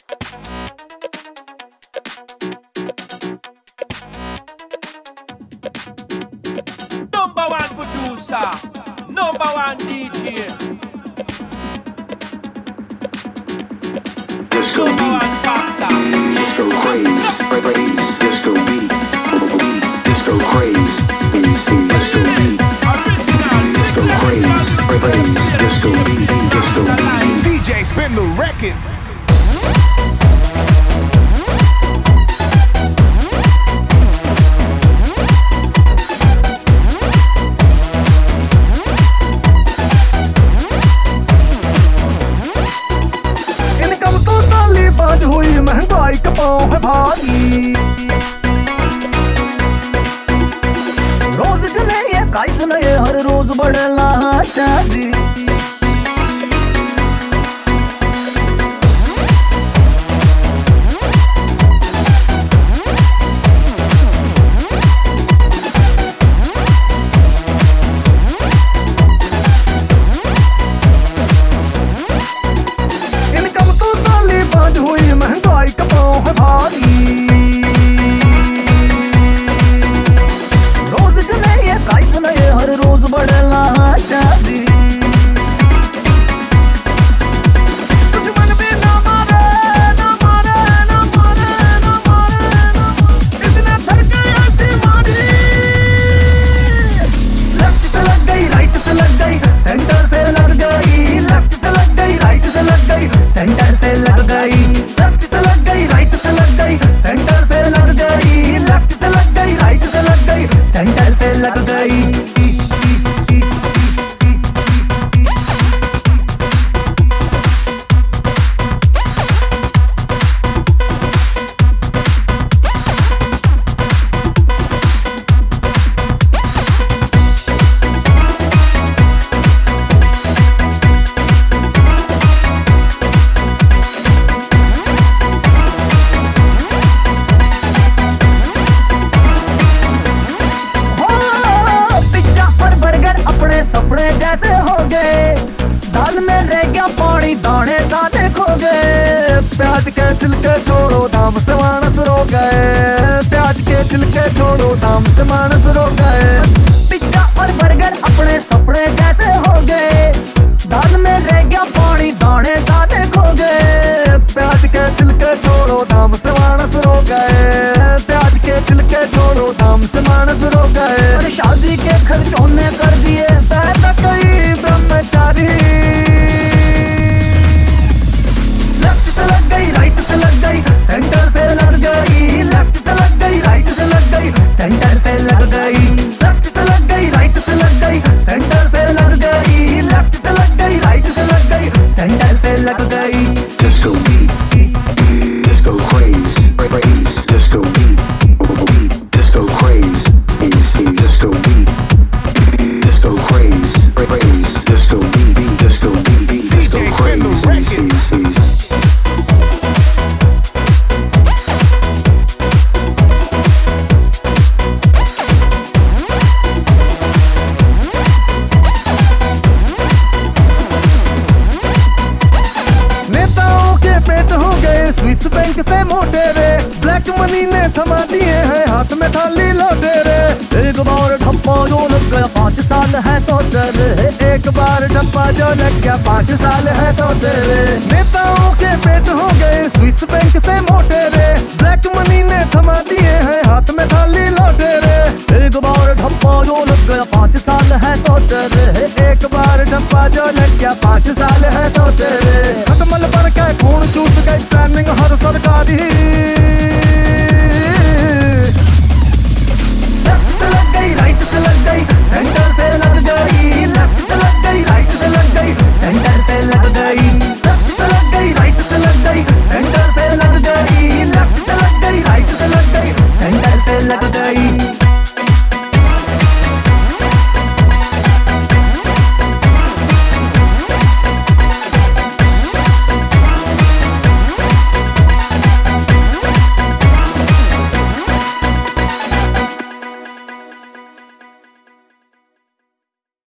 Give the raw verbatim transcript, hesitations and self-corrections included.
Number one producer, number one D J, disco number beat, one factor. disco craze, craze, disco beat, beat, disco craze, is disco beat, Original disco craze, craze, disco beat, disco beat. D J spin the record. हुई महंगाई का पाँव है भारी, रोज चले ये price नए हर रोज बढ़ला चारी। हुई महंगाई का पाँव है भारी, रोज चले ये प्राइस नए हर रोज बढ़ला चारी। दुश्मन भी ना मारे ना मारे ना मारे ना मारे ना मारे, इतना धड़के ऐसी मारी। लेफ्ट से लग गई राइट से लग गई सेंटर से लग गई, लेफ्ट से लग गई राइट से लग गई सेंटर से लग गई, लेफ्ट से लग गई राइट से लग गई सेंटर से लग गई, लेफ्ट से लग गई राइट से लग गई सेंटर से लग गई। सपने जैसे हो गए, दाल में रह गया पानी दाने साथे खो गए। प्याज के छिलके छोड़ो दाम से मानस रो गए, प्याज के छिलके छोड़ो दाम से मानस रो गए। पिज्जा और बर्गर अपने सपने जैसे हो गए, दाल में रह गया पानी दाने साथे खो गए। प्याज के छिलके छोड़ो दाम से मानस रो गए, प्याज के छिलके छोड़ो दाम से मानस रो गए। और शादी के खर्चों ने कर दिए कई ब्रह्मचारी। लेफ्ट से लग गई राइट से लग गई सेंटर से लग गई, लेफ्ट से लग गई राइट से लग गई सेंटर से लग गई, लेफ्ट से लग गई राइट से लग गई सेंटर से लग गई, लेफ्ट से लग गई राइट से लग गई सेंटर से लग गई। Disco beat, disco craze, craze, disco beat, beat, disco craze, is disco beat, disco craze, craze, disco beat, disco beat, disco craze, is is. Swiss bank से मोटे रे, ब्लैक मनी ने थमा दिए हैं हाथ में थाली लौटे रे। एक बार ठप्पा जो लग गया पाँच साल है सोते रे, एक बार ठप्पा जो लग गया पाँच साल है सोते रे। नेताओं के पेट हो गए स्विस बैंक से मोटे रे, ब्लैक मनी ने थमा दिए हैं हाथ में थाली लौटे रे। एक बार ठप्पा जो लग गया पाँच साल है सोते रे, एक बार ठप्पा जो लग गया पाँच साल है सोते रे।